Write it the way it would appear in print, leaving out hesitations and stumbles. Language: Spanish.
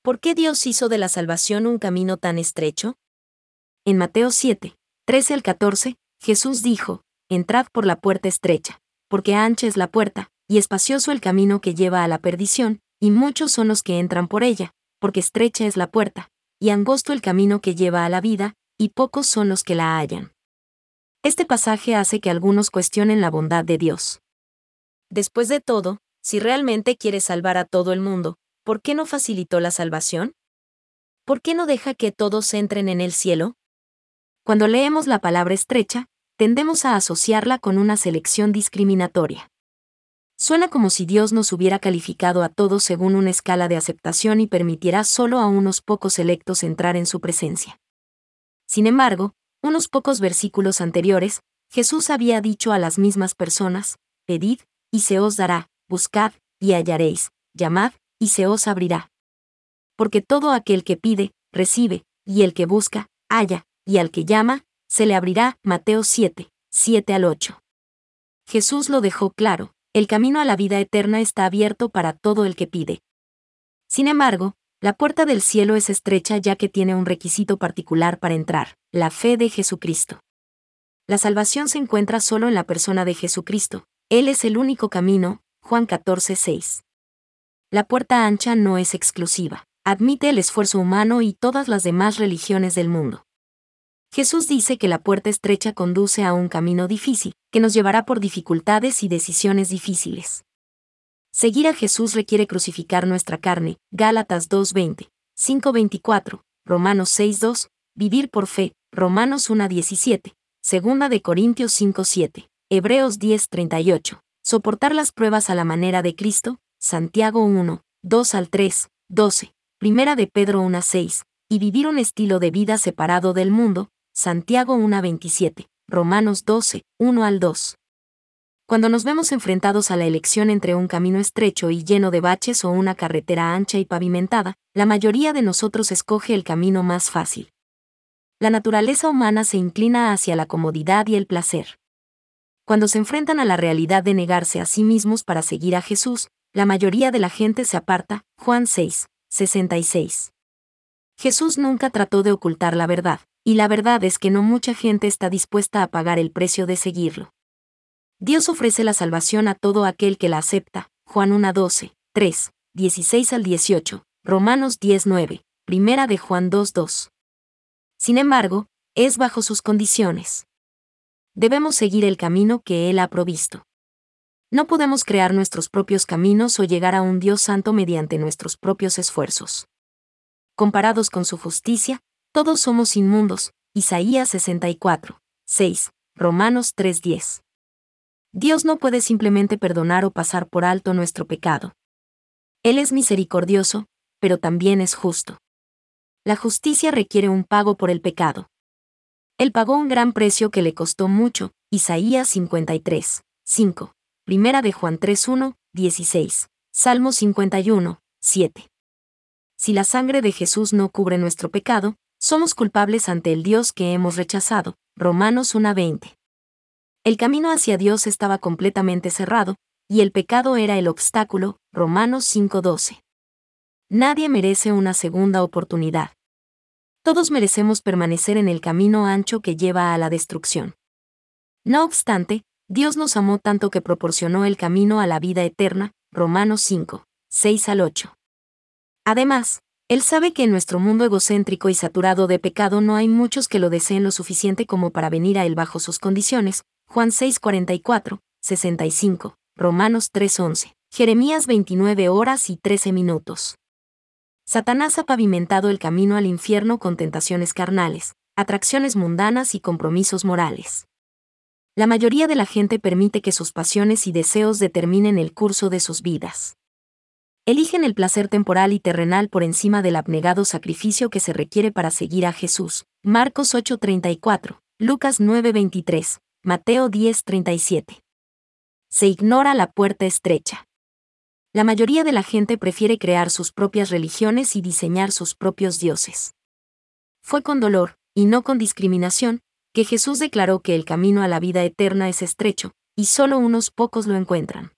¿Por qué Dios hizo de la salvación un camino tan estrecho? En Mateo 7, 13 al 14, Jesús dijo: Entrad por la puerta estrecha, porque ancha es la puerta, y espacioso el camino que lleva a la perdición, y muchos son los que entran por ella, porque estrecha es la puerta, y angosto el camino que lleva a la vida, y pocos son los que la hallan. Este pasaje hace que algunos cuestionen la bondad de Dios. Después de todo, si realmente quiere salvar a todo el mundo, ¿por qué no facilitó la salvación? ¿Por qué no deja que todos entren en el cielo? Cuando leemos la palabra estrecha, tendemos a asociarla con una selección discriminatoria. Suena como si Dios nos hubiera calificado a todos según una escala de aceptación y permitiera solo a unos pocos selectos entrar en su presencia. Sin embargo, unos pocos versículos anteriores, Jesús había dicho a las mismas personas: pedid, y se os dará; buscad, y hallaréis; llamad, y se os abrirá. Porque todo aquel que pide, recibe, y el que busca, halla, y al que llama, se le abrirá. Mateo 7, 7 al 8. Jesús lo dejó claro: el camino a la vida eterna está abierto para todo el que pide. Sin embargo, la puerta del cielo es estrecha ya que tiene un requisito particular para entrar: la fe de Jesucristo. La salvación se encuentra solo en la persona de Jesucristo. Él es el único camino. Juan 14, 6. La puerta ancha no es exclusiva. Admite el esfuerzo humano y todas las demás religiones del mundo. Jesús dice que la puerta estrecha conduce a un camino difícil, que nos llevará por dificultades y decisiones difíciles. Seguir a Jesús requiere crucificar nuestra carne. Gálatas 2:20, 5:24, Romanos 6:2, vivir por fe. Romanos 1:17, 2 de Corintios 5:7, Hebreos 10:38, soportar las pruebas a la manera de Cristo. Santiago 1, 2 al 3, 12, Primera de Pedro 1:6, y vivir un estilo de vida separado del mundo. Santiago 1:27, Romanos 12, 1 al 2. Cuando nos vemos enfrentados a la elección entre un camino estrecho y lleno de baches o una carretera ancha y pavimentada, la mayoría de nosotros escoge el camino más fácil. La naturaleza humana se inclina hacia la comodidad y el placer. Cuando se enfrentan a la realidad de negarse a sí mismos para seguir a Jesús, la mayoría de la gente se aparta. Juan 6, 66. Jesús nunca trató de ocultar la verdad, y la verdad es que no mucha gente está dispuesta a pagar el precio de seguirlo. Dios ofrece la salvación a todo aquel que la acepta. Juan 1:12, 3, 16 al 18, Romanos 10:9, Primera de Juan 2:2. Sin embargo, es bajo sus condiciones. Debemos seguir el camino que Él ha provisto. No podemos crear nuestros propios caminos o llegar a un Dios santo mediante nuestros propios esfuerzos. Comparados con su justicia, todos somos inmundos. Isaías 64, 6, Romanos 3:10. Dios no puede simplemente perdonar o pasar por alto nuestro pecado. Él es misericordioso, pero también es justo. La justicia requiere un pago por el pecado. Él pagó un gran precio que le costó mucho. Isaías 53, 5, Primera de Juan 3:1, 16, Salmo 51, 7. Si la sangre de Jesús no cubre nuestro pecado, somos culpables ante el Dios que hemos rechazado. Romanos 1:20. El camino hacia Dios estaba completamente cerrado, y el pecado era el obstáculo. Romanos 5:12. Nadie merece una segunda oportunidad. Todos merecemos permanecer en el camino ancho que lleva a la destrucción. No obstante, Dios nos amó tanto que proporcionó el camino a la vida eterna. Romanos 5, 6 al 8. Además, Él sabe que en nuestro mundo egocéntrico y saturado de pecado no hay muchos que lo deseen lo suficiente como para venir a Él bajo sus condiciones. Juan 6:44, 65, Romanos 3:11, Jeremías 29 horas y 13 minutos. Satanás ha pavimentado el camino al infierno con tentaciones carnales, atracciones mundanas y compromisos morales. La mayoría de la gente permite que sus pasiones y deseos determinen el curso de sus vidas. Eligen el placer temporal y terrenal por encima del abnegado sacrificio que se requiere para seguir a Jesús. Marcos 8:34, Lucas 9:23, Mateo 10:37. Se ignora la puerta estrecha. La mayoría de la gente prefiere crear sus propias religiones y diseñar sus propios dioses. Fue con dolor, y no con discriminación, que Jesús declaró que el camino a la vida eterna es estrecho, y solo unos pocos lo encuentran.